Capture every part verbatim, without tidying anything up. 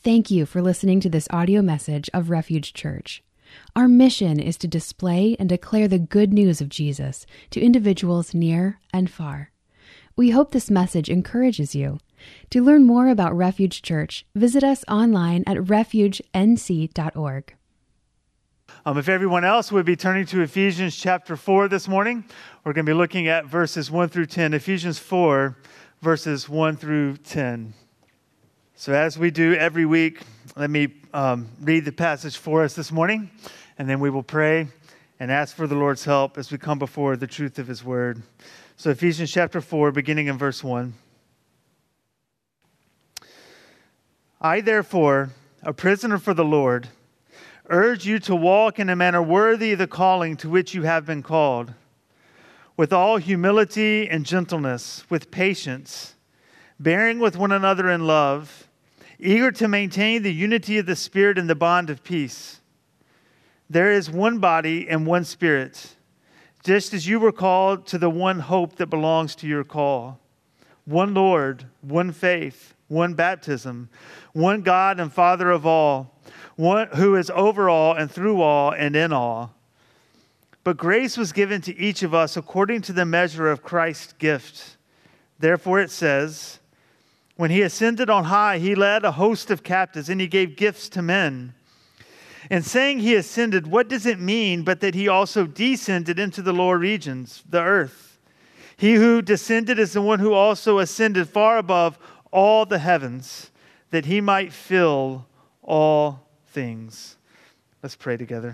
Thank you for listening to this audio message of Refuge Church. Our mission is to display and declare the good news of Jesus to individuals near and far. We hope this message encourages you. To learn more about Refuge Church, visit us online at refuge n c dot org. Um, if everyone else would be turning to Ephesians chapter four this morning, we're going to be looking at verses one through ten. Ephesians four, verses one through ten. So as we do every week, let me um, read the passage for us this morning, and then we will pray and ask for the Lord's help as we come before the truth of His Word. So Ephesians chapter four, beginning in verse one. I, therefore, a prisoner for the Lord, urge you to walk in a manner worthy of the calling to which you have been called, with all humility and gentleness, with patience, bearing with one another in love, eager to maintain the unity of the Spirit in the bond of peace. There is one body and one Spirit, just as you were called to the one hope that belongs to your call. One Lord, one faith, one baptism, one God and Father of all, one who is over all and through all and in all. But grace was given to each of us according to the measure of Christ's gift. Therefore it says, when He ascended on high, He led a host of captives and He gave gifts to men. And saying He ascended, what does it mean but that He also descended into the lower regions, the earth? He who descended is the one who also ascended far above all the heavens, that He might fill all things. Let's pray together.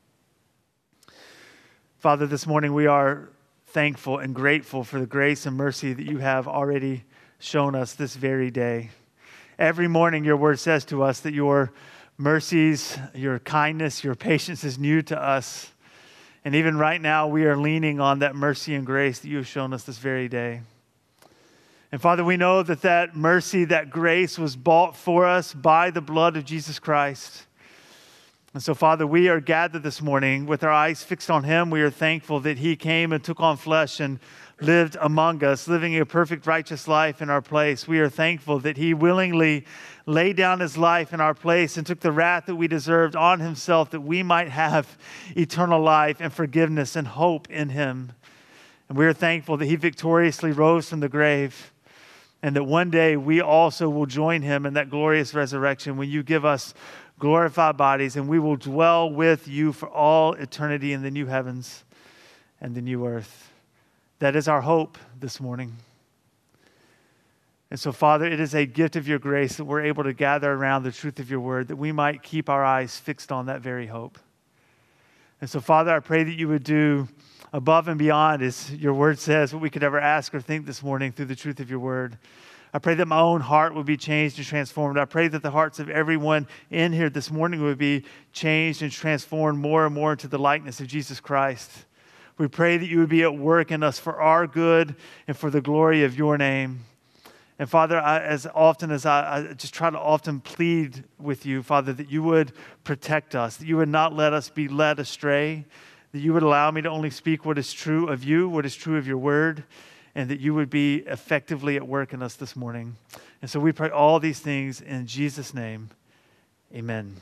Father, this morning we are thankful and grateful for the grace and mercy that You have already shown us this very day. Every morning your word says to us that Your mercies, Your kindness, Your patience is new to us. And even right now we are leaning on that mercy and grace that You have shown us this very day. And Father, we know that that mercy, that grace was bought for us by the blood of Jesus Christ. And so, Father, we are gathered this morning with our eyes fixed on Him. We are thankful that He came and took on flesh and lived among us, living a perfect, righteous life in our place. We are thankful that He willingly laid down His life in our place and took the wrath that we deserved on Himself, that we might have eternal life and forgiveness and hope in Him. And we are thankful that He victoriously rose from the grave, and that one day we also will join Him in that glorious resurrection when You give us glorified bodies, and we will dwell with You for all eternity in the new heavens and the new earth. That is our hope this morning. And so, Father, it is a gift of Your grace that we're able to gather around the truth of Your word, that we might keep our eyes fixed on that very hope. And so, Father, I pray that You would do above and beyond, as Your word says, what we could ever ask or think this morning through the truth of Your word. I pray that my own heart would be changed and transformed. I pray that the hearts of everyone in here this morning would be changed and transformed more and more into the likeness of Jesus Christ. We pray that You would be at work in us for our good and for the glory of Your name. And Father, I, as often as I, I just try to often plead with You, Father, that You would protect us, that You would not let us be led astray, that You would allow me to only speak what is true of You, what is true of Your word, and that You would be effectively at work in us this morning. And so we pray all these things in Jesus' name. Amen.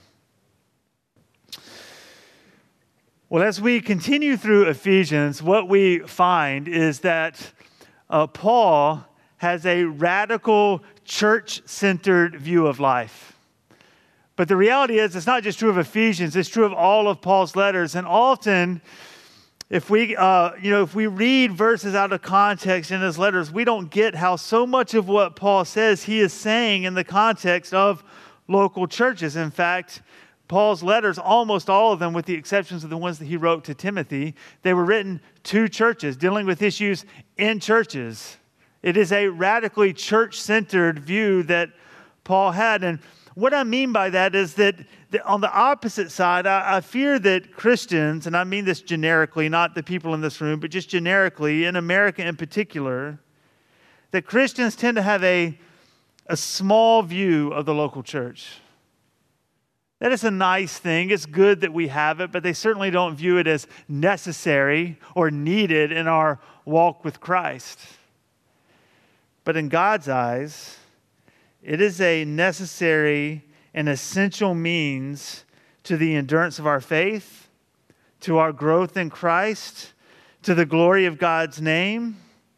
Well, as we continue through Ephesians, what we find is that uh, Paul has a radical church-centered view of life. But the reality is, it's not just true of Ephesians, it's true of all of Paul's letters. And often, if we, uh, you know, if we read verses out of context in his letters, we don't get how so much of what Paul says he is saying in the context of local churches. In fact, Paul's letters, almost all of them, with the exceptions of the ones that he wrote to Timothy, they were written to churches, dealing with issues in churches. It is a radically church-centered view that Paul had. And what I mean by that is that, that on the opposite side, I, I fear that Christians, and I mean this generically, not the people in this room, but just generically, in America in particular, that Christians tend to have a, a small view of the local church. That is a nice thing. It's good that we have it, but they certainly don't view it as necessary or needed in our walk with Christ. But in God's eyes, it is a necessary an essential means to the endurance of our faith, to our growth in Christ, to the glory of God's name.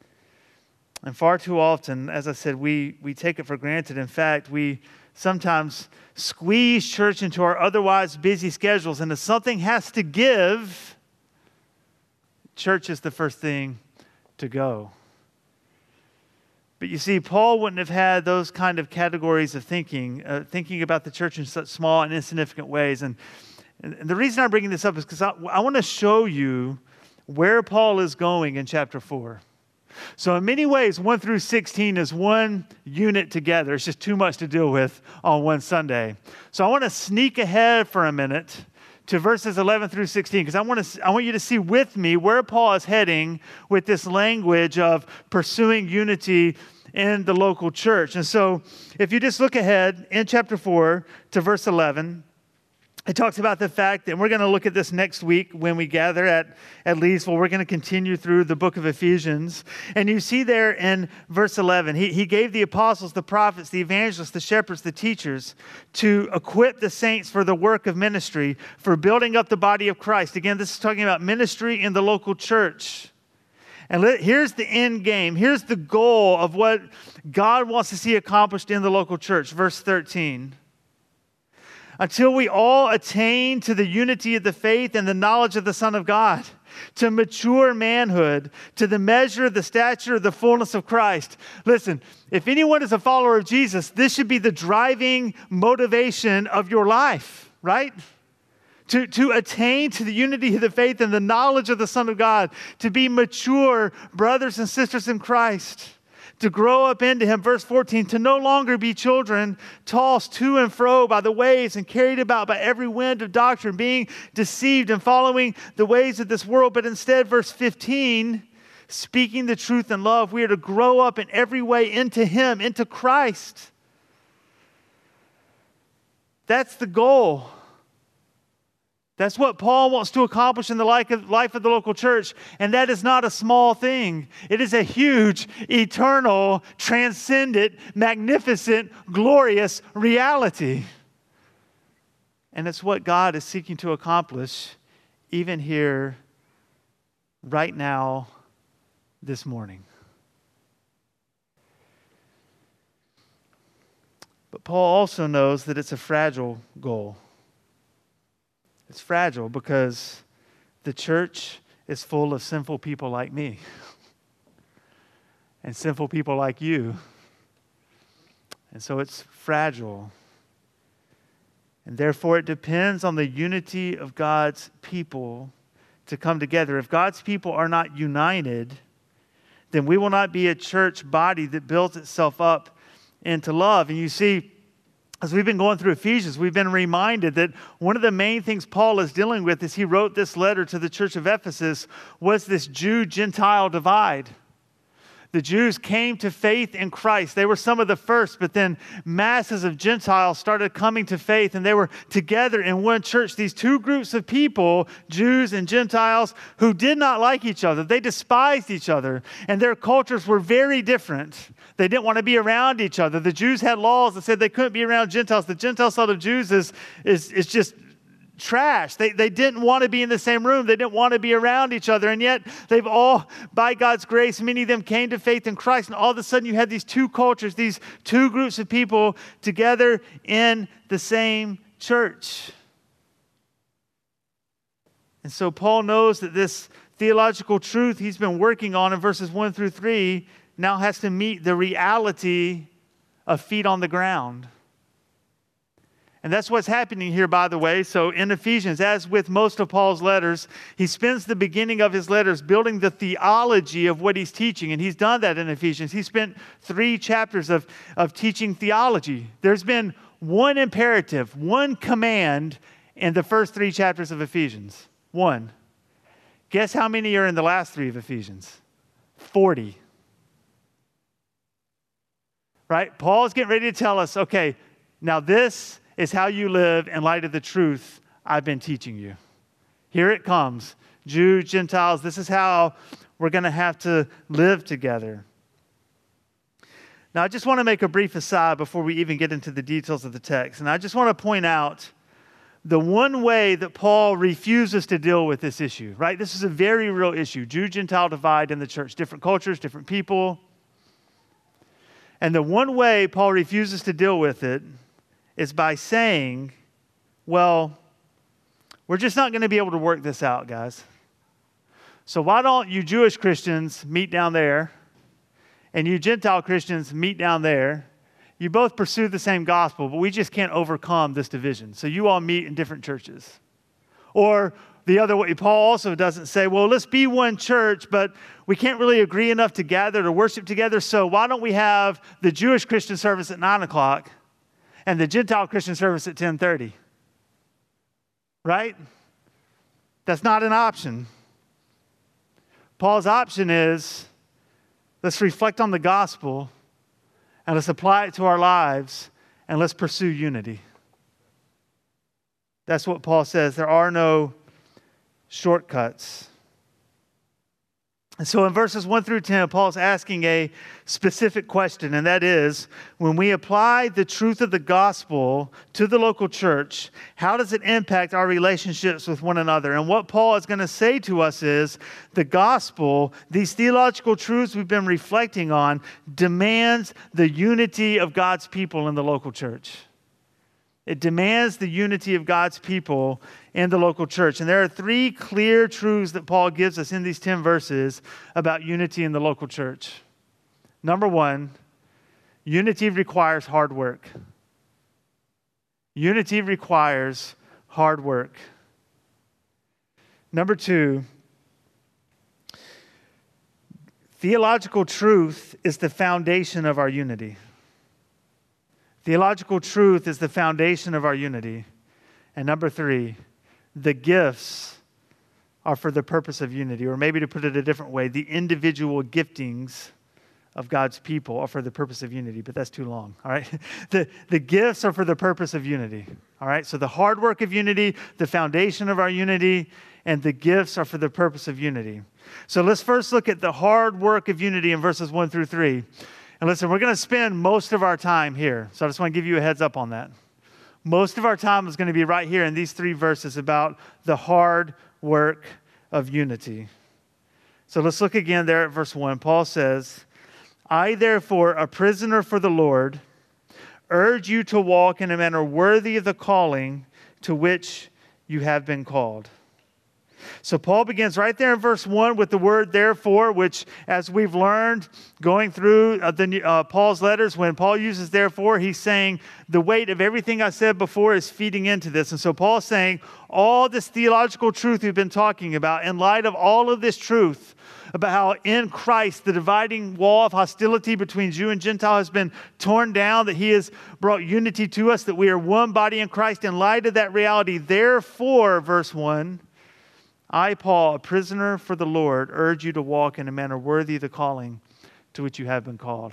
And far too often, as I said, we, we take it for granted. In fact, we sometimes squeeze church into our otherwise busy schedules. And if something has to give, church is the first thing to go. But you see, Paul wouldn't have had those kind of categories of thinking, uh, thinking about the church in such small and insignificant ways. And, and the reason I'm bringing this up is because I, I want to show you where Paul is going in chapter four. So in many ways, one through sixteen is one unit together. It's just too much to deal with on one Sunday. So I want to sneak ahead for a minute to verses eleven through sixteen, because I want to I want you to see with me where Paul is heading with this language of pursuing unity in the local church. And so if you just look ahead in chapter four to verse eleven, it talks about the fact that, and we're going to look at this next week when we gather at, at Leesville. We're going to continue through the book of Ephesians. And you see there in verse eleven, he, he gave the apostles, the prophets, the evangelists, the shepherds, the teachers to equip the saints for the work of ministry, for building up the body of Christ. Again, this is talking about ministry in the local church. And let, here's the end game. Here's the goal of what God wants to see accomplished in the local church. Verse thirteen. Until we all attain to the unity of the faith and the knowledge of the Son of God, to mature manhood, to the measure of the stature of the fullness of Christ. Listen, if anyone is a follower of Jesus, this should be the driving motivation of your life, right? To, to attain to the unity of the faith and the knowledge of the Son of God, to be mature brothers and sisters in Christ, to grow up into him. Verse fourteen, to no longer be children tossed to and fro by the waves and carried about by every wind of doctrine, being deceived and following the ways of this world. But instead, verse fifteen, speaking the truth in love, we are to grow up in every way into him, into Christ. That's the goal. That's what Paul wants to accomplish in the life of the local church. And that is not a small thing. It is a huge, eternal, transcendent, magnificent, glorious reality. And it's what God is seeking to accomplish even here, right now, this morning. But Paul also knows that it's a fragile goal. It's fragile because the church is full of sinful people like me and sinful people like you. And so it's fragile. And therefore it depends on the unity of God's people to come together. If God's people are not united, then we will not be a church body that builds itself up into love. And you see, as we've been going through Ephesians, we've been reminded that one of the main things Paul is dealing with as he wrote this letter to the church of Ephesus was this Jew-Gentile divide. The Jews came to faith in Christ. They were some of the first, but then masses of Gentiles started coming to faith, and they were together in one church. These two groups of people, Jews and Gentiles, who did not like each other. They despised each other, and their cultures were very different. They didn't want to be around each other. The Jews had laws that said they couldn't be around Gentiles. The Gentiles thought of Jews as is, is just trash. They, they didn't want to be in the same room. They didn't want to be around each other. And yet they've all, by God's grace, many of them came to faith in Christ. And all of a sudden you had these two cultures, these two groups of people together in the same church. And so Paul knows that this theological truth he's been working on in verses one through three now has to meet the reality of feet on the ground. And that's what's happening here, by the way. So in Ephesians, as with most of Paul's letters, he spends the beginning of his letters building the theology of what he's teaching. And he's done that in Ephesians. He spent three chapters of, of teaching theology. There's been one imperative, one command in the first three chapters of Ephesians. One. Guess how many are in the last three of Ephesians? forty. Right? Paul's getting ready to tell us, okay, now this is how you live in light of the truth I've been teaching you. Here it comes. Jews, Gentiles, this is how we're going to have to live together. Now, I just want to make a brief aside before we even get into the details of the text. And I just want to point out the one way that Paul refuses to deal with this issue, right? This is a very real issue. Jew-Gentile divide in the church, different cultures, different people. And the one way Paul refuses to deal with it is by saying, well, we're just not going to be able to work this out, guys. So why don't you Jewish Christians meet down there, and you Gentile Christians meet down there? You both pursue the same gospel, but we just can't overcome this division. So you all meet in different churches. Or the other way, Paul also doesn't say, well, let's be one church, but we can't really agree enough to gather to worship together. So why don't we have the Jewish Christian service at nine o'clock and the Gentile Christian service at ten thirty? Right? That's not an option. Paul's option is, let's reflect on the gospel and let's apply it to our lives and let's pursue unity. That's what Paul says. There are no shortcuts. And so in verses one through ten, Paul's asking a specific question, and that is, when we apply the truth of the gospel to the local church, how does it impact our relationships with one another? And what Paul is going to say to us is, the gospel, these theological truths we've been reflecting on, demands the unity of God's people in the local church. It demands the unity of God's people in the local church. And there are three clear truths that Paul gives us in these ten verses about unity in the local church. Number one, unity requires hard work. Unity requires hard work. Number two, theological truth is the foundation of our unity. Theological truth is the foundation of our unity. And number three, the gifts are for the purpose of unity. Or maybe to put it a different way, the individual giftings of God's people are for the purpose of unity. But that's too long, all right? The, the gifts are for the purpose of unity, all right? So the hard work of unity, the foundation of our unity, and the gifts are for the purpose of unity. So let's first look at the hard work of unity in verses one through three. And listen, we're going to spend most of our time here. So I just want to give you a heads up on that. Most of our time is going to be right here in these three verses about the hard work of unity. So let's look again there at verse one. Paul says, I therefore, a prisoner for the Lord, urge you to walk in a manner worthy of the calling to which you have been called. So Paul begins right there in verse one with the word therefore, which, as we've learned going through uh, the, uh, Paul's letters, when Paul uses therefore, he's saying the weight of everything I said before is feeding into this. And so Paul's saying all this theological truth we've been talking about, in light of all of this truth about how in Christ the dividing wall of hostility between Jew and Gentile has been torn down, that he has brought unity to us, that we are one body in Christ. In light of that reality, therefore, verse one, I, Paul, a prisoner for the Lord, urge you to walk in a manner worthy of the calling to which you have been called.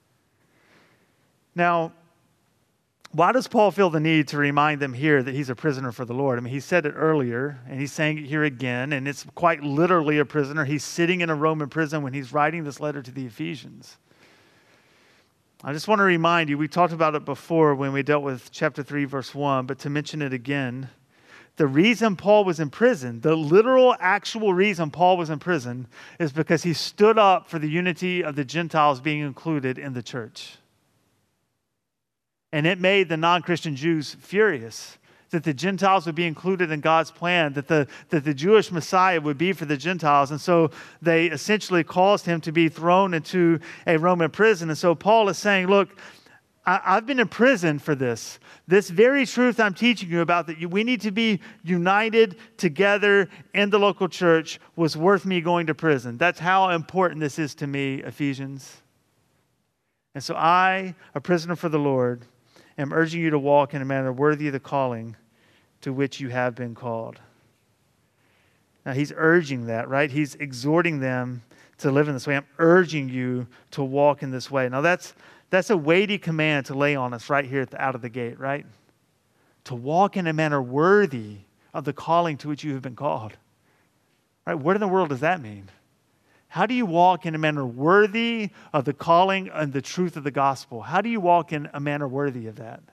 Now, why does Paul feel the need to remind them here that he's a prisoner for the Lord? I mean, he said it earlier, and he's saying it here again, and it's quite literally a prisoner. He's sitting in a Roman prison when he's writing this letter to the Ephesians. I just want to remind you, we talked about it before when we dealt with chapter three, verse one, but to mention it again, the reason Paul was in prison, the literal, actual reason Paul was in prison, is because he stood up for the unity of the Gentiles being included in the church. And it made the non-Christian Jews furious that the Gentiles would be included in God's plan, that the, that the Jewish Messiah would be for the Gentiles. And so they essentially caused him to be thrown into a Roman prison. And so Paul is saying, look, I, I've been in prison for this. This very truth I'm teaching you about, that you, we need to be united together in the local church, was worth me going to prison. That's how important this is to me, Ephesians. And so I, a prisoner for the Lord, am urging you to walk in a manner worthy of the calling to which you have been called. Now he's urging that, right? He's exhorting them to live in this way. I'm urging you to walk in this way. Now that's That's a weighty command to lay on us right here at the, out of the gate, right? To walk in a manner worthy of the calling to which you have been called. Right? What in the world does that mean? How do you walk in a manner worthy of the calling and the truth of the gospel? How do you walk in a manner worthy of that?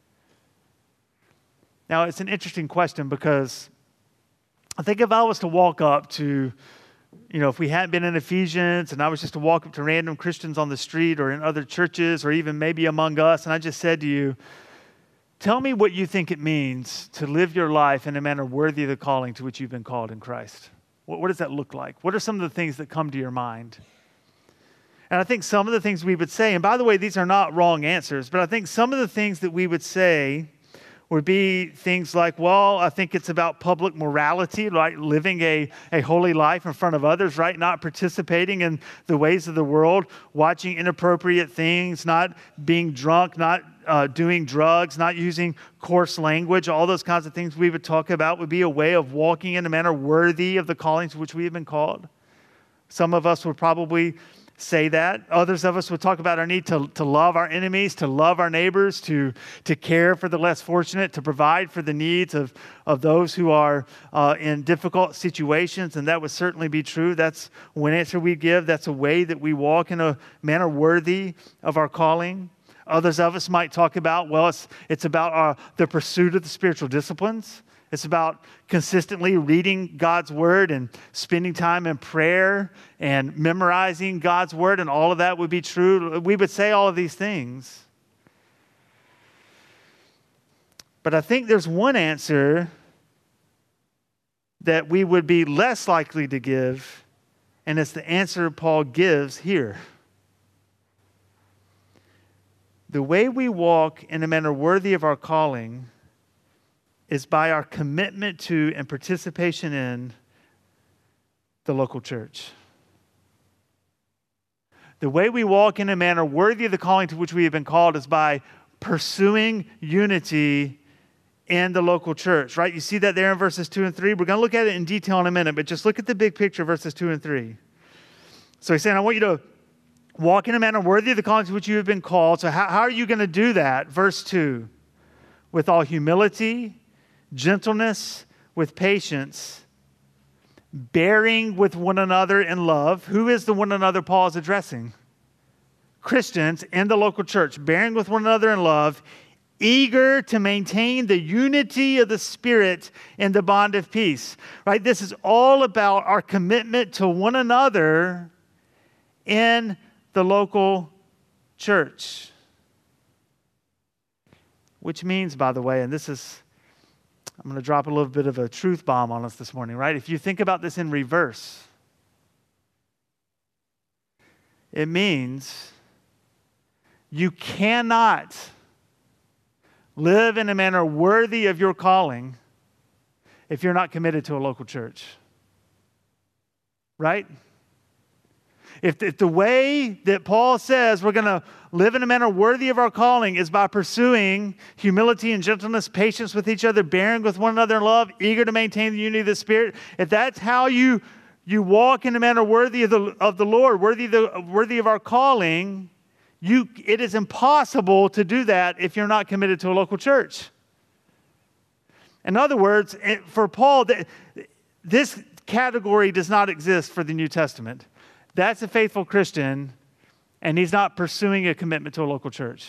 Now, it's an interesting question because I think if I was to walk up to, you know, if we hadn't been in Ephesians and I was just to walk up to random Christians on the street or in other churches or even maybe among us, and I just said to you, tell me what you think it means to live your life in a manner worthy of the calling to which you've been called in Christ. What, what does that look like? What are some of the things that come to your mind? And I think some of the things we would say, and by the way, these are not wrong answers, but I think some of the things that we would say would be things like, well, I think it's about public morality, right? Living a, a holy life in front of others, right? Not participating in the ways of the world, watching inappropriate things, not being drunk, not uh, doing drugs, not using coarse language. All those kinds of things we would talk about would be a way of walking in a manner worthy of the calling to which we have been called. Some of us would probably say that. Others of us would talk about our need to, to love our enemies, to love our neighbors, to, to care for the less fortunate, to provide for the needs of, of those who are uh, in difficult situations. And that would certainly be true. That's one answer we give. That's a way that we walk in a manner worthy of our calling. Others of us might talk about, well, it's, it's about our, the pursuit of the spiritual disciplines. It's about consistently reading God's word and spending time in prayer and memorizing God's word, and all of that would be true. We would say all of these things. But I think there's one answer that we would be less likely to give, and it's the answer Paul gives here. The way we walk in a manner worthy of our calling is by our commitment to and participation in the local church. The way we walk in a manner worthy of the calling to which we have been called is by pursuing unity in the local church, right? You see that there in verses two and three. We're going to look at it in detail in a minute, but just look at the big picture, verses two and three. So he's saying, I want you to walk in a manner worthy of the calling to which you have been called. So how, how are you going to do that? Verse two, with all humility, gentleness, with patience, bearing with one another in love. Who is the one another Paul is addressing? Christians in the local church, bearing with one another in love, eager to maintain the unity of the Spirit in the bond of peace. Right? This is all about our commitment to one another in the local church. Which means, by the way, and this is I'm going to drop a little bit of a truth bomb on us this morning, right? If you think about this in reverse, it means you cannot live in a manner worthy of your calling if you're not committed to a local church, right? If, if the way that Paul says we're going to live in a manner worthy of our calling is by pursuing humility and gentleness, patience with each other, bearing with one another in love, eager to maintain the unity of the Spirit, if that's how you, you walk in a manner worthy of the, of the Lord, worthy, the, worthy of our calling, you, it is impossible to do that if you're not committed to a local church. In other words, for Paul, this category does not exist for the New Testament. That's a faithful Christian, and he's not pursuing a commitment to a local church.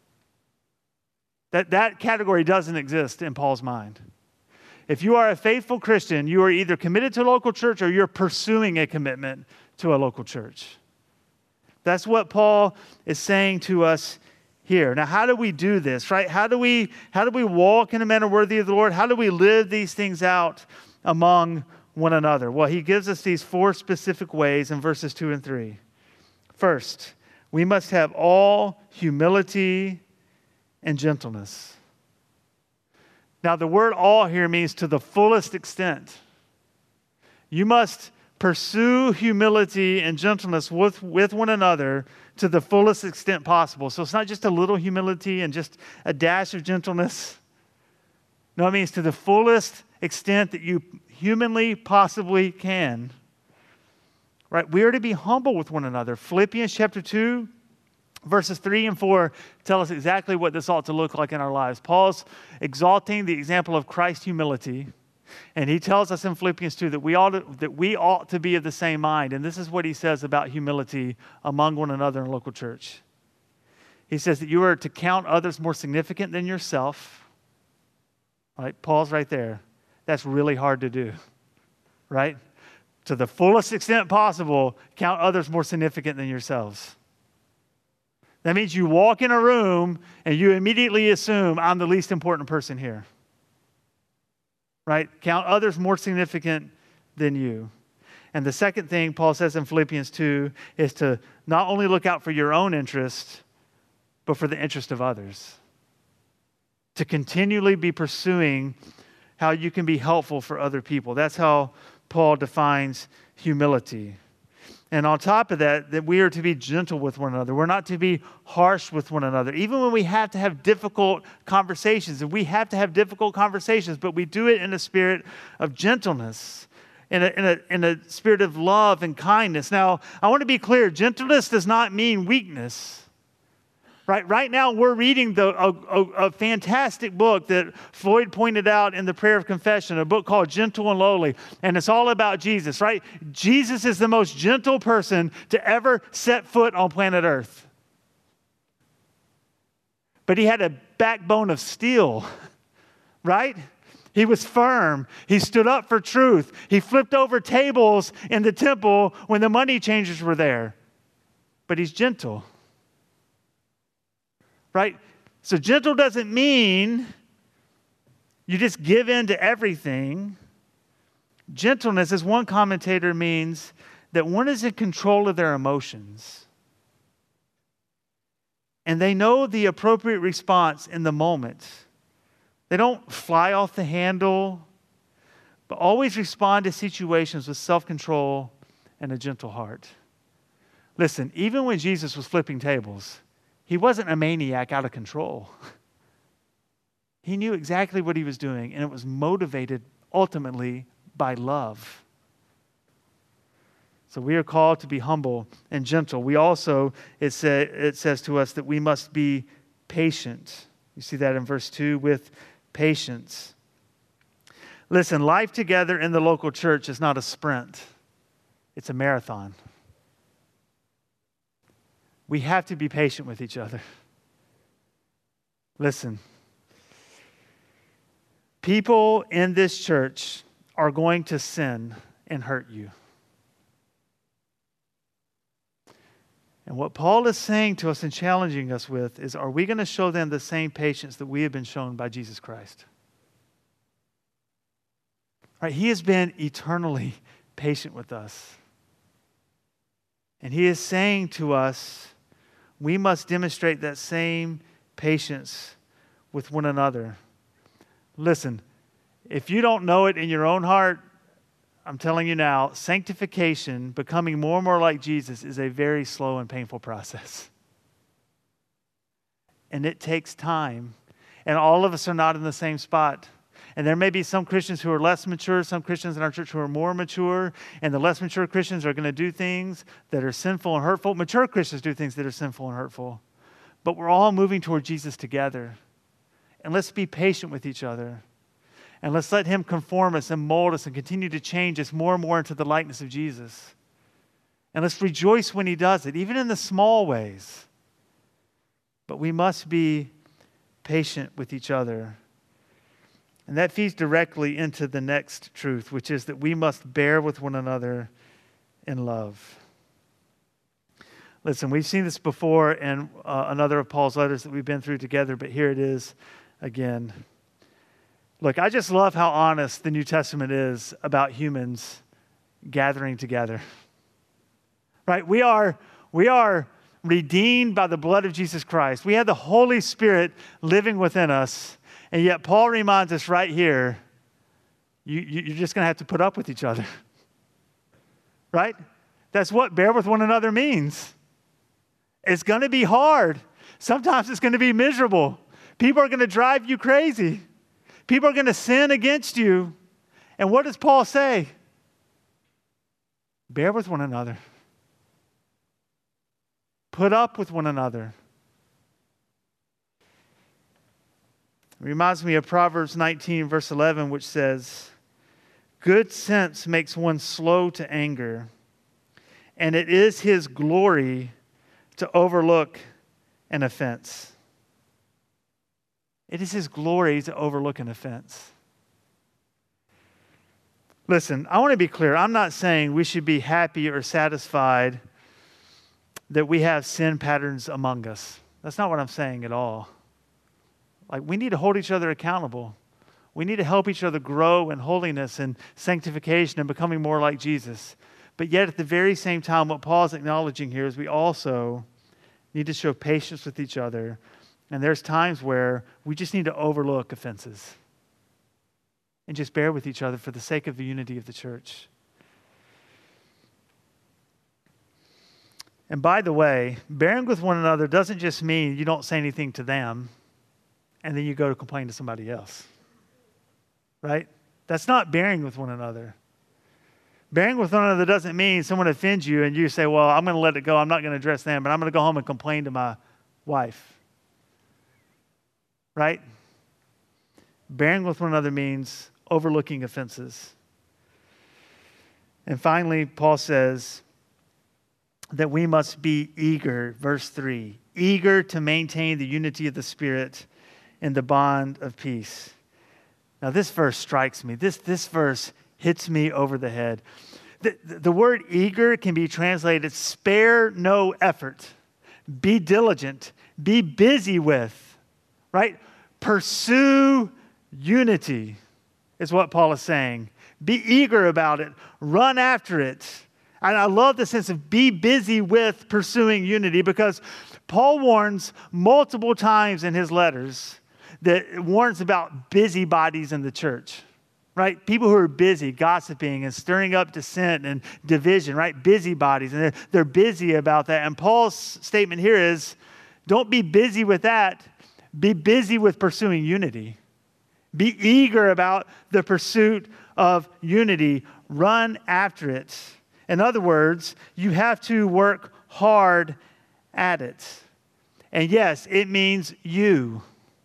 That, that category doesn't exist in Paul's mind. If you are a faithful Christian, you are either committed to a local church or you're pursuing a commitment to a local church. That's what Paul is saying to us here. Now, how do we do this, right? How do we, how do we walk in a manner worthy of the Lord? How do we live these things out among one another? Well, he gives us these four specific ways in verses two and three. First, we must have all humility and gentleness. Now, the word all here means to the fullest extent. You must pursue humility and gentleness with, with one another to the fullest extent possible. So it's not just a little humility and just a dash of gentleness. No, it means to the fullest extent that you humanly possibly can. Right? We are to be humble with one another. Philippians chapter two, verses three and four tell us exactly what this ought to look like in our lives. Paul's exalting the example of Christ's humility. And he tells us in Philippians two that we ought to, that we ought to be of the same mind. And this is what he says about humility among one another in local church. He says that you are to count others more significant than yourself. Right? Paul's right there. That's really hard to do. Right? To the fullest extent possible, count others more significant than yourselves. That means you walk in a room and you immediately assume I'm the least important person here. Right? Count others more significant than you. And the second thing Paul says in Philippians two is to not only look out for your own interest, but for the interest of others. To continually be pursuing how you can be helpful for other people. That's how Paul defines humility. And on top of that, that we are to be gentle with one another. We're not to be harsh with one another. Even when we have to have difficult conversations, and we have to have difficult conversations, but we do it in a spirit of gentleness, in a, in a, in a spirit of love and kindness. Now, I want to be clear, gentleness does not mean weakness. Right, right now, we're reading the, a, a, a fantastic book that Floyd pointed out in the Prayer of Confession, a book called Gentle and Lowly, and it's all about Jesus, right? Jesus is the most gentle person to ever set foot on planet Earth. But he had a backbone of steel, right? He was firm. He stood up for truth. He flipped over tables in the temple when the money changers were there. But he's gentle. Right? So gentle doesn't mean you just give in to everything. Gentleness, as one commentator, means that one is in control of their emotions. And they know the appropriate response in the moment. They don't fly off the handle, but always respond to situations with self-control and a gentle heart. Listen, even when Jesus was flipping tables, he wasn't a maniac out of control. He knew exactly what he was doing, and it was motivated ultimately by love. So we are called to be humble and gentle. We also, it, say, it says to us that we must be patient. You see that in verse two, with patience. Listen, life together in the local church is not a sprint. It's a marathon. We have to be patient with each other. Listen, people in this church are going to sin and hurt you. And what Paul is saying to us and challenging us with is, are we going to show them the same patience that we have been shown by Jesus Christ? Right? He has been eternally patient with us. And he is saying to us, we must demonstrate that same patience with one another. Listen, if you don't know it in your own heart, I'm telling you now, sanctification, becoming more and more like Jesus, is a very slow and painful process. And it takes time. And all of us are not in the same spot. And there may be some Christians who are less mature, some Christians in our church who are more mature, and the less mature Christians are going to do things that are sinful and hurtful. Mature Christians do things that are sinful and hurtful. But we're all moving toward Jesus together. And let's be patient with each other. And let's let him conform us and mold us and continue to change us more and more into the likeness of Jesus. And let's rejoice when he does it, even in the small ways. But we must be patient with each other. And that feeds directly into the next truth, which is that we must bear with one another in love. Listen, we've seen this before in uh, another of Paul's letters that we've been through together, but here it is again. Look, I just love how honest the New Testament is about humans gathering together. Right? We are, we are redeemed by the blood of Jesus Christ. We have the Holy Spirit living within us. And yet Paul reminds us right here, you, you, you're just going to have to put up with each other. Right? That's what bear with one another means. It's going to be hard. Sometimes it's going to be miserable. People are going to drive you crazy. People are going to sin against you. And what does Paul say? Bear with one another. Put up with one another. It reminds me of Proverbs nineteen, verse eleven, which says, Good sense makes one slow to anger, and it is his glory to overlook an offense. It is his glory to overlook an offense. Listen, I want to be clear. I'm not saying we should be happy or satisfied that we have sin patterns among us. That's not what I'm saying at all. Like, we need to hold each other accountable. We need to help each other grow in holiness and sanctification and becoming more like Jesus. But yet at the very same time, what Paul's acknowledging here is we also need to show patience with each other. And there's times where we just need to overlook offenses and just bear with each other for the sake of the unity of the church. And by the way, bearing with one another doesn't just mean you don't say anything to them and then you go to complain to somebody else. Right? That's not bearing with one another. Bearing with one another doesn't mean someone offends you and you say, well, I'm going to let it go. I'm not going to address them, but I'm going to go home and complain to my wife. Right? Bearing with one another means overlooking offenses. And finally, Paul says that we must be eager, verse three, eager to maintain the unity of the Spirit in the bond of peace. Now, this verse strikes me. This, this verse hits me over the head. The, the word eager can be translated spare no effort, be diligent, be busy with, right? Pursue unity is what Paul is saying. Be eager about it. Run after it. And I love the sense of be busy with pursuing unity, because Paul warns multiple times in his letters that warns about busybodies in the church, right? People who are busy, gossiping and stirring up dissent and division, right? Busybodies, and they're, they're busy about that. And Paul's statement here is, don't be busy with that. Be busy with pursuing unity. Be eager about the pursuit of unity. Run after it. In other words, you have to work hard at it. And yes, it means you.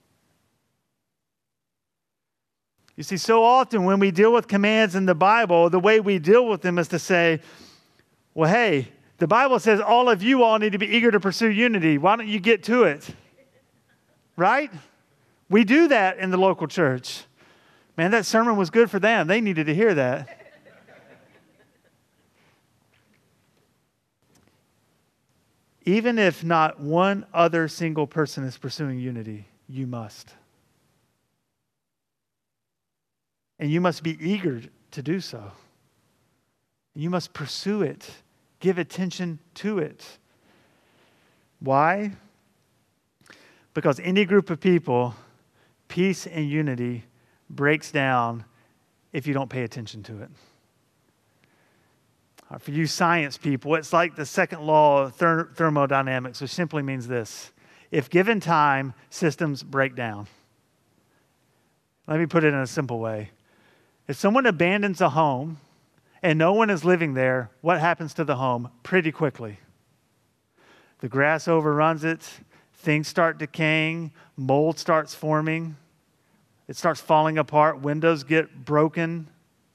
You see, so often when we deal with commands in the Bible, the way we deal with them is to say, well, hey, the Bible says all of you all need to be eager to pursue unity. Why don't you get to it? Right? We do that in the local church. Man, that sermon was good for them. They needed to hear that. Even if not one other single person is pursuing unity, you must. And you must be eager to do so. You must pursue it. Give attention to it. Why? Because any group of people, peace and unity breaks down if you don't pay attention to it. For you science people, it's like the second law of ther- thermodynamics, which simply means this. If given time, systems break down. Let me put it in a simple way. If someone abandons a home and no one is living there, what happens to the home? Pretty quickly. The grass overruns it. Things start decaying. Mold starts forming. It starts falling apart. Windows get broken.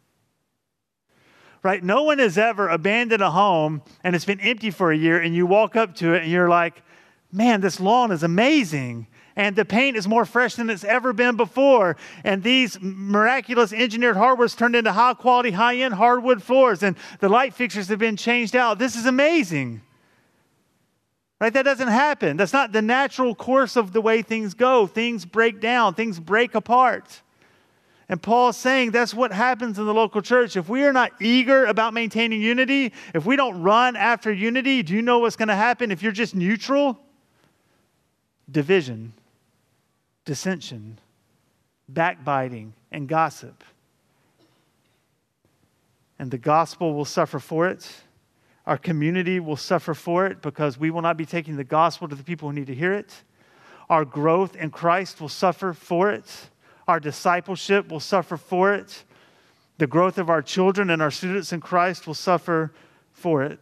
Right? No one has ever abandoned a home and it's been empty for a year and you walk up to it and you're like, man, this lawn is amazing. And the paint is more fresh than it's ever been before. And these miraculous engineered hardwoods turned into high quality, high-end hardwood floors. And the light fixtures have been changed out. This is amazing. Right? That doesn't happen. That's not the natural course of the way things go. Things break down. Things break apart. And Paul's saying that's what happens in the local church. If we are not eager about maintaining unity, if we don't run after unity, do you know what's going to happen if you're just neutral? Division, dissension, backbiting, and gossip. And the gospel will suffer for it. Our community will suffer for it because we will not be taking the gospel to the people who need to hear it. Our growth in Christ will suffer for it. Our discipleship will suffer for it. The growth of our children and our students in Christ will suffer for it.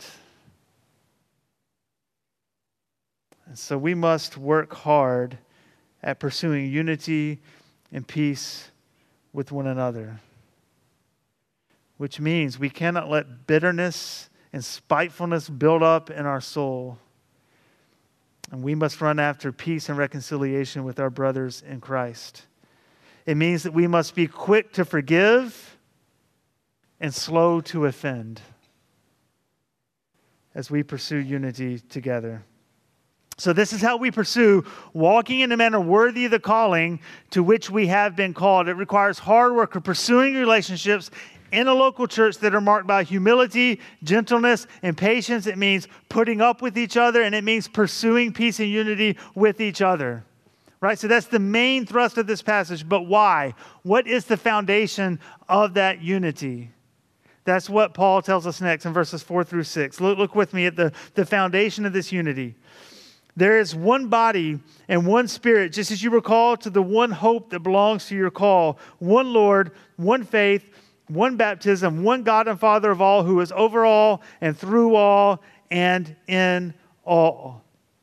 And so we must work hard at pursuing unity and peace with one another. which means we cannot let bitterness and spitefulness build up in our soul. And we must run after peace and reconciliation with our brothers in Christ. It means that we must be quick to forgive and slow to offend as we pursue unity together. So this is how we pursue walking in a manner worthy of the calling to which we have been called. It requires hard work of pursuing relationships in a local church that are marked by humility, gentleness, and patience. It means putting up with each other, and it means pursuing peace and unity with each other. Right? So that's the main thrust of this passage. But why? What is the foundation of that unity? That's what Paul tells us next in verses four through six. Look, look with me at the, the foundation of this unity. There is one body and one spirit, just as you were called to the one hope that belongs to your call. One Lord, one faith, one baptism, one God and Father of all, who is over all and through all and in all.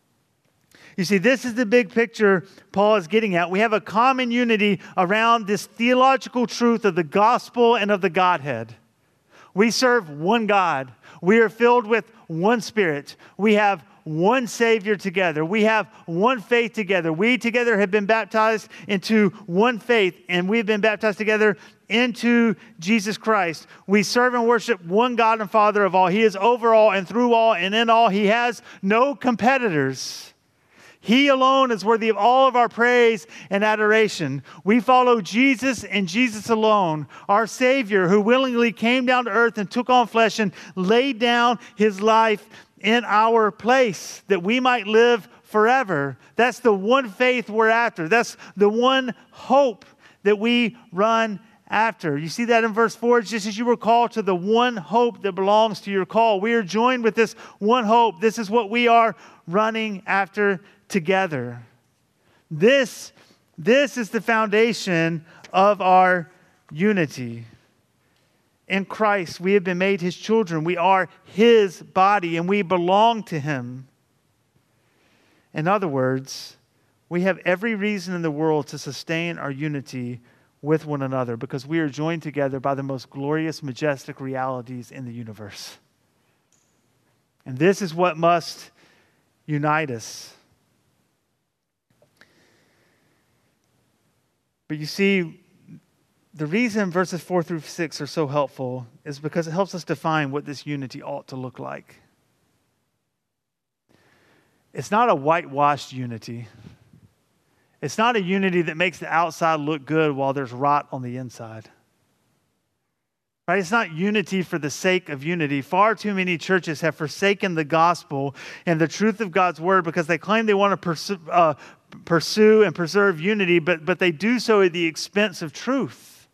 You see, this is the big picture Paul is getting at. We have a common unity around this theological truth of the gospel and of the Godhead. We serve one God. We are filled with one Spirit. We have one Savior together. We have one faith together. We together have been baptized into one faith, and we've been baptized together into Jesus Christ. We serve and worship one God and Father of all. He is over all and through all and in all. He has no competitors. He alone is worthy of all of our praise and adoration. We follow Jesus and Jesus alone, our Savior, who willingly came down to earth and took on flesh and laid down his life in our place that we might live forever. That's the one faith we're after. That's the one hope that we run after. You see that in verse four, just as you were called to the one hope that belongs to your call. We are joined with this one hope. This is what we are running after together. This, this is the foundation of our unity. In Christ, we have been made his children. We are his body and we belong to him. In other words, we have every reason in the world to sustain our unity with one another because we are joined together by the most glorious, majestic realities in the universe. And this is what must unite us. But you see, the reason verses four through six are so helpful is because it helps us define what this unity ought to look like. It's not a whitewashed unity. It's not a unity that makes the outside look good while there's rot on the inside. Right? It's not unity for the sake of unity. Far too many churches have forsaken the gospel and the truth of God's word because they claim they want to pursue, uh, pursue and preserve unity, but, but they do so at the expense of truth.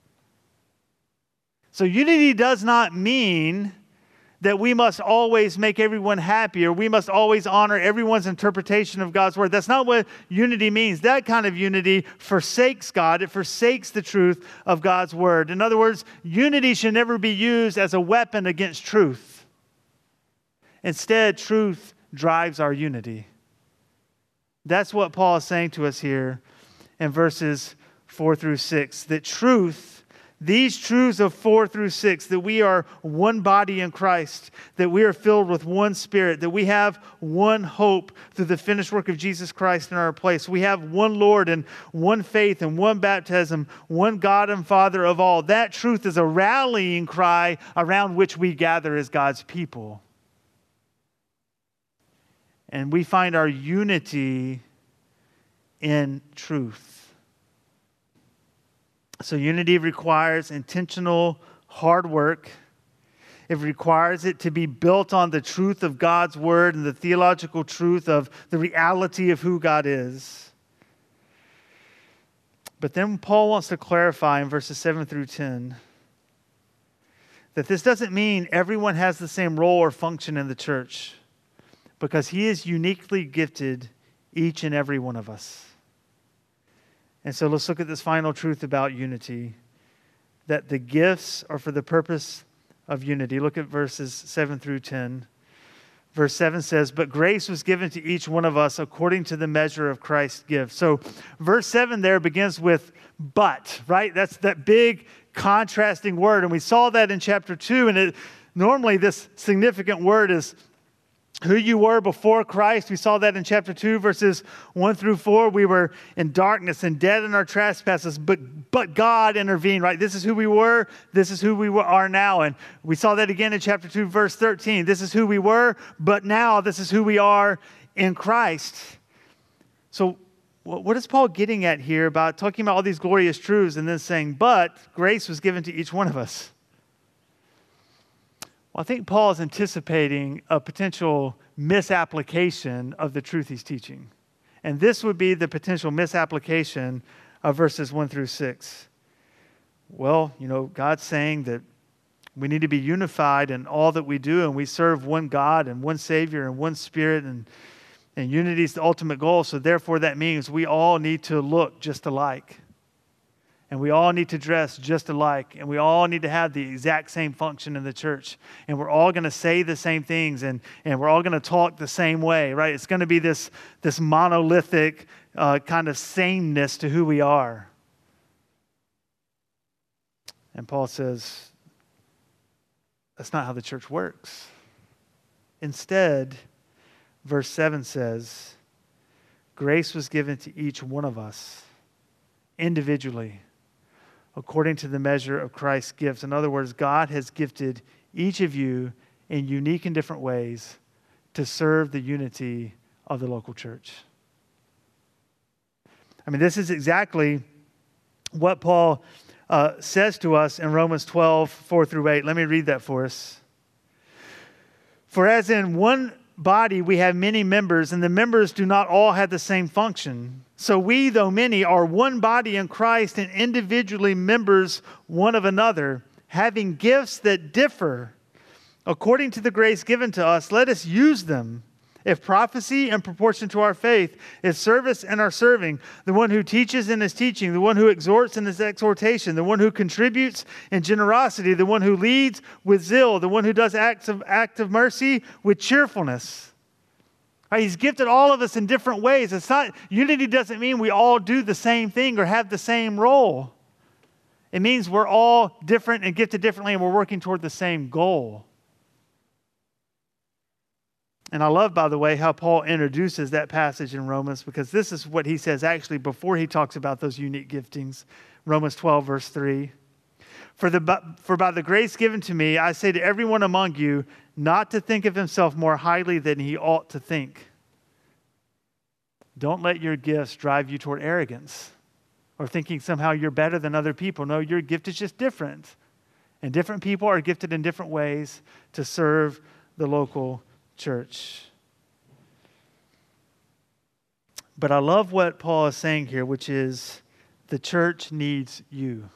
So unity does not mean that we must always make everyone happy or we must always honor everyone's interpretation of God's word. That's not what unity means. That kind of unity forsakes God. It forsakes the truth of God's word. In other words, unity should never be used as a weapon against truth. Instead, truth drives our unity. That's what Paul is saying to us here in verses four through six, that truth, these truths of four through six, that we are one body in Christ, that we are filled with one Spirit, that we have one hope through the finished work of Jesus Christ in our place. We have one Lord and one faith and one baptism, one God and Father of all. That truth is a rallying cry around which we gather as God's people. And we find our unity in truth. So unity requires intentional hard work. It requires it to be built on the truth of God's word and the theological truth of the reality of who God is. But then Paul wants to clarify in verses seven through ten that this doesn't mean everyone has the same role or function in the church, because he is uniquely gifted each and every one of us. And so let's look at this final truth about unity, that the gifts are for the purpose of unity. Look at verses seven through ten. Verse seven says, "But grace was given to each one of us according to the measure of Christ's gift." So verse seven there begins with "but," right? That's that big contrasting word. And we saw that in chapter two. And it, normally this significant word is who you were before Christ. We saw that in chapter two, verses one through four. We were in darkness and dead in our trespasses, but but God intervened, right? This is who we were. This is who we are now. And we saw that again in chapter two, verse thirteen. This is who we were, but now this is who we are in Christ. So what is Paul getting at here about talking about all these glorious truths and then saying, but grace was given to each one of us? Well, I think Paul is anticipating a potential misapplication of the truth he's teaching. And this would be the potential misapplication of verses one through six. Well, you know, God's saying that we need to be unified in all that we do, and we serve one God and one Savior and one Spirit, and, and unity is the ultimate goal. So therefore that means we all need to look just alike. And we all need to dress just alike. And we all need to have the exact same function in the church. And we're all going to say the same things. And, and we're all going to talk the same way, right? It's going to be this, this monolithic uh, kind of sameness to who we are. And Paul says, that's not how the church works. Instead, verse seven says, grace was given to each one of us individually, according to the measure of Christ's gifts. In other words, God has gifted each of you in unique and different ways to serve the unity of the local church. I mean, this is exactly what Paul uh, says to us in Romans twelve, four through eight. Let me read that for us. For as in one body we have many members, and the members do not all have the same function. So we, though many, are one body in Christ and individually members one of another, having gifts that differ according to the grace given to us. Let us use them. If prophecy in proportion to our faith, if service in our serving, the one who teaches in his teaching, the one who exhorts in his exhortation, the one who contributes in generosity, the one who leads with zeal, the one who does acts of act of mercy with cheerfulness. Right, he's gifted all of us in different ways. It's not, unity doesn't mean we all do the same thing or have the same role. It means we're all different and gifted differently, and we're working toward the same goal. And I love, by the way, how Paul introduces that passage in Romans, because this is what he says actually before he talks about those unique giftings. Romans twelve, verse three. For, the, for by the grace given to me, I say to everyone among you, not to think of himself more highly than he ought to think. Don't let your gifts drive you toward arrogance or thinking somehow you're better than other people. No, your gift is just different. And different people are gifted in different ways to serve the local church. But I love what Paul is saying here, which is the church needs you.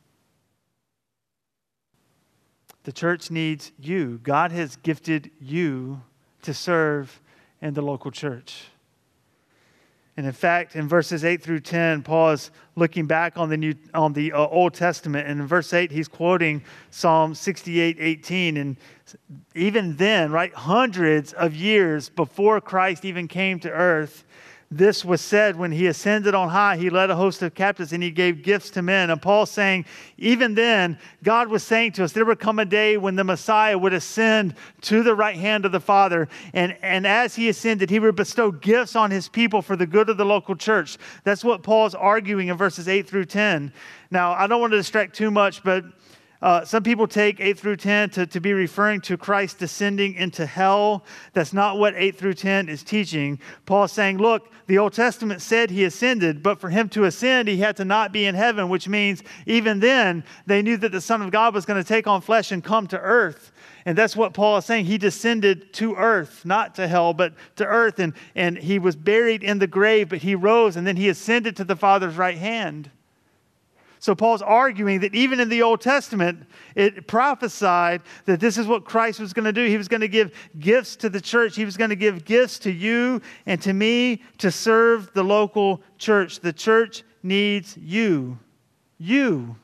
The church needs you. God has gifted you to serve in the local church. And in fact, in verses eight through ten, Paul is looking back on the new, on the uh, Old Testament. And in verse eight, he's quoting Psalm sixty-eight, eighteen. And even then, right, hundreds of years before Christ even came to earth, this was said when he ascended on high, he led a host of captives and he gave gifts to men. And Paul's saying, even then, God was saying to us, there would come a day when the Messiah would ascend to the right hand of the Father. And, and as he ascended, he would bestow gifts on his people for the good of the local church. That's what Paul's arguing in verses eight through ten. Now, I don't want to distract too much, but Uh, some people take eight through ten to, to be referring to Christ descending into hell. That's not what eight through ten is teaching. Paul's saying, look, the Old Testament said he ascended, but for him to ascend, he had to not be in heaven, which means even then, they knew that the Son of God was going to take on flesh and come to earth. And that's what Paul is saying. He descended to earth, not to hell, but to earth. And, and he was buried in the grave, but he rose, and then he ascended to the Father's right hand. So Paul's arguing that even in the Old Testament, it prophesied that this is what Christ was going to do. He was going to give gifts to the church. He was going to give gifts to you and to me to serve the local church. The church needs you. You.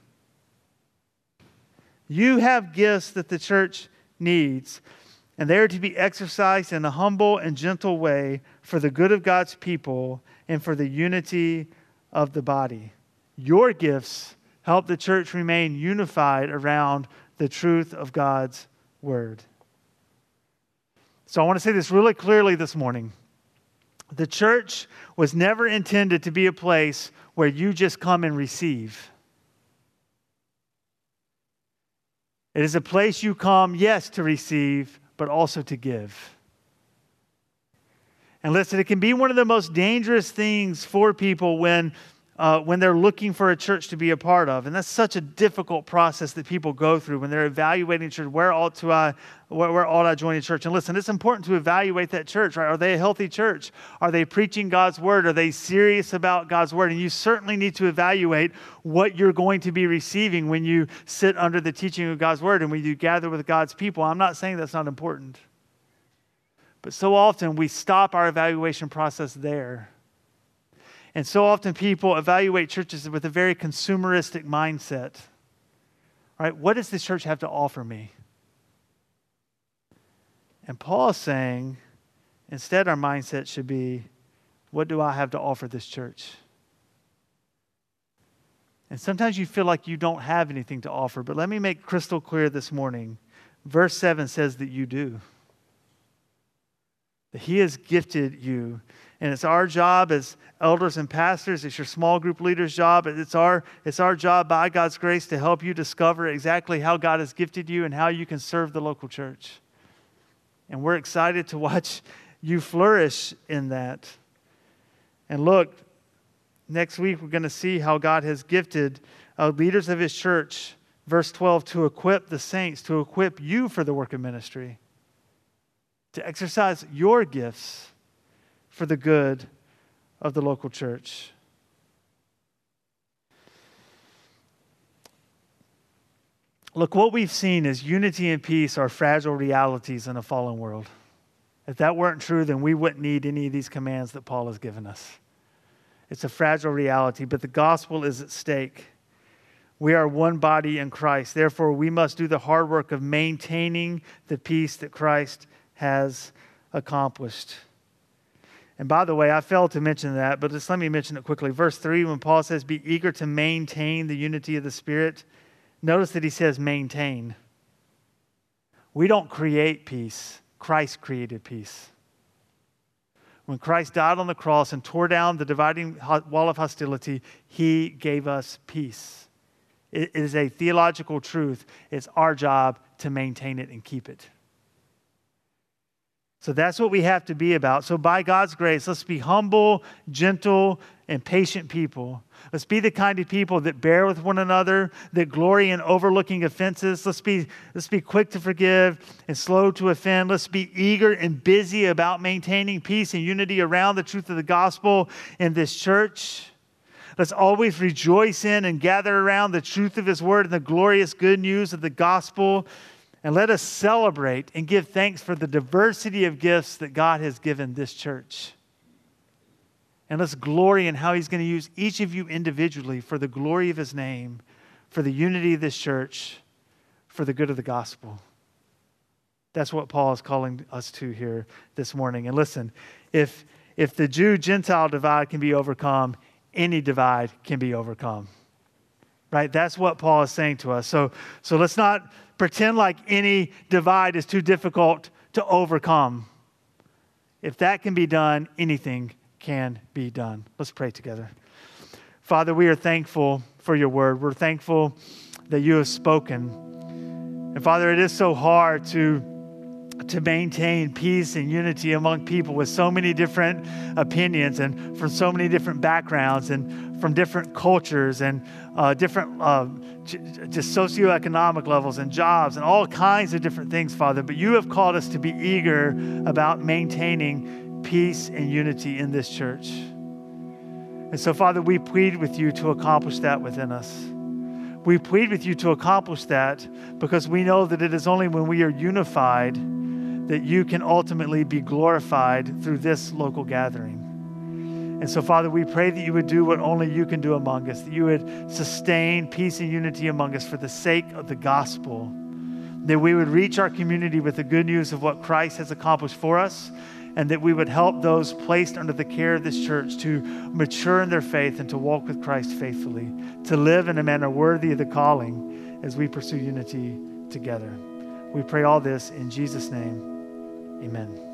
You have gifts that the church needs, and they are to be exercised in a humble and gentle way for the good of God's people and for the unity of the body. Your gifts Help the church remain unified around the truth of God's word. So I want to say this really clearly this morning. The church was never intended to be a place where you just come and receive. It is a place you come, yes, to receive, but also to give. And listen, it can be one of the most dangerous things for people when Uh, when they're looking for a church to be a part of. And that's such a difficult process that people go through when they're evaluating church. Where ought to I, where, where ought I join a church? And listen, it's important to evaluate that church, right? Are they a healthy church? Are they preaching God's word? Are they serious about God's word? And you certainly need to evaluate what you're going to be receiving when you sit under the teaching of God's word and when you gather with God's people. I'm not saying that's not important. But so often we stop our evaluation process there. And so often people evaluate churches with a very consumeristic mindset. All right, what does this church have to offer me? And Paul is saying, instead our mindset should be, what do I have to offer this church? And sometimes you feel like you don't have anything to offer, but let me make crystal clear this morning. Verse seven says that you do. That He has gifted you. And it's our job as elders and pastors, it's your small group leaders' job, it's our, it's our job by God's grace to help you discover exactly how God has gifted you and how you can serve the local church. And we're excited to watch you flourish in that. And look, next week we're going to see how God has gifted uh, leaders of His church, verse twelve, to equip the saints, to equip you for the work of ministry, to exercise your gifts for the good of the local church. Look, what we've seen is unity and peace are fragile realities in a fallen world. If that weren't true, then we wouldn't need any of these commands that Paul has given us. It's a fragile reality, but the gospel is at stake. We are one body in Christ. Therefore, we must do the hard work of maintaining the peace that Christ has accomplished. And by the way, I failed to mention that, but just let me mention it quickly. Verse three, when Paul says, be eager to maintain the unity of the Spirit, notice that he says maintain. We don't create peace. Christ created peace. When Christ died on the cross and tore down the dividing wall of hostility, He gave us peace. It is a theological truth. It's our job to maintain it and keep it. So that's what we have to be about. So by God's grace, let's be humble, gentle, and patient people. Let's be the kind of people that bear with one another, that glory in overlooking offenses. Let's be, let's be quick to forgive and slow to offend. Let's be eager and busy about maintaining peace and unity around the truth of the gospel in this church. Let's always rejoice in and gather around the truth of His word and the glorious good news of the gospel. And let us celebrate and give thanks for the diversity of gifts that God has given this church. And let's glory in how He's going to use each of you individually for the glory of His name, for the unity of this church, for the good of the gospel. That's what Paul is calling us to here this morning. And listen, if, if the Jew-Gentile divide can be overcome, any divide can be overcome. Right? That's what Paul is saying to us. So, so let's not pretend like any divide is too difficult to overcome. If that can be done, anything can be done. Let's pray together. Father, we are thankful for your word. We're thankful that you have spoken. And Father, it is so hard to, to maintain peace and unity among people with so many different opinions and from so many different backgrounds and from different cultures and uh, different uh, j- just socioeconomic levels and jobs and all kinds of different things, Father. But you have called us to be eager about maintaining peace and unity in this church. And so, Father, we plead with you to accomplish that within us. We plead with you to accomplish that because we know that it is only when we are unified that you can ultimately be glorified through this local gathering. And so, Father, we pray that you would do what only you can do among us, that you would sustain peace and unity among us for the sake of the gospel, that we would reach our community with the good news of what Christ has accomplished for us, and that we would help those placed under the care of this church to mature in their faith and to walk with Christ faithfully, to live in a manner worthy of the calling as we pursue unity together. We pray all this in Jesus' name. Amen.